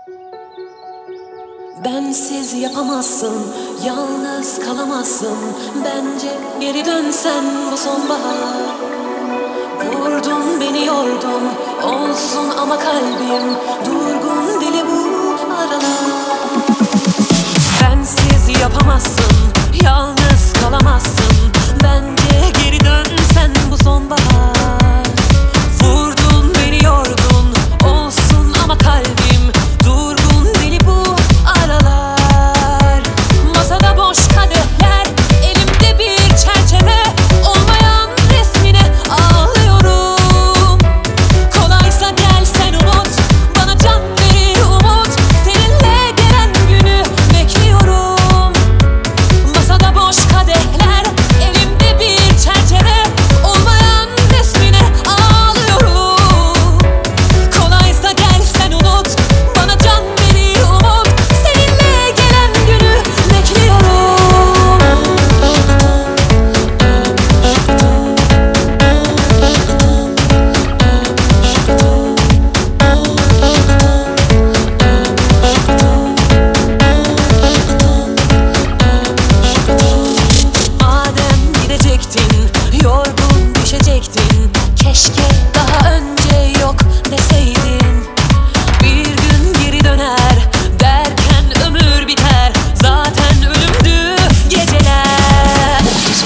Bensiz yapamazsın, yalnız kalamazsın. Bence geri dönsen bu sonbahar. Vurdun beni yordun, olsun ama kalbim durgun, deli bu aralar. Bensiz yapamazsın, yalnız kalamazsın. Bence geri dönsen bu sonbahar. Vurdun beni yordun, olsun ama kalbim durgun, deli bu aralar. Masada boş kadehler, elimde bir çerçeve, olmayan resmine ağlıyorum. Kolaysa gel sen unut, bana can verir umut. Seninle gelen günü bekliyorum. Masada boş kadehler, elimde bir çerçeve, olmayan resmine ağlıyorum. Kolaysa gel sen unut, bana can verir umut. Seninle gelen günü bekliyorum. Madem gidecektin, yorgun düşecektin, keşke daha önce yok deseydin. Bir gün geri döner derken ömür biter, zaten ölümdü geceler.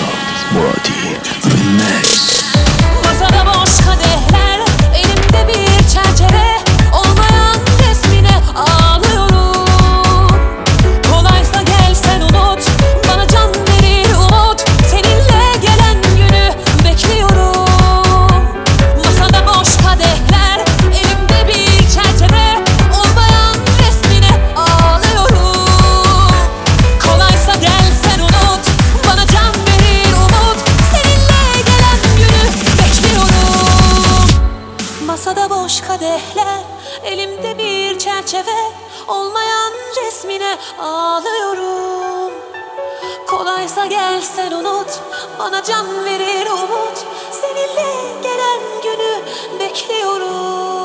Masada boş kadehler, elimde bir çerçeve, olmayan resmine ağlıyorum. Kolaysa gel sen unut, bana can verir umut. Seninle gelen günü bekliyorum. Masada boş kadehler, elimde bir çerçeve, olmayan resmine ağlıyorum. Kolaysa gel sen unut, bana can verir umut. Seninle gelen günü bekliyorum. Masada boş kadehler, elimde bir çerçeve, olmayan resmine ağlıyorum. Kolaysa gel sen unut, bana can verir umut. Seninle gelen günü bekliyorum.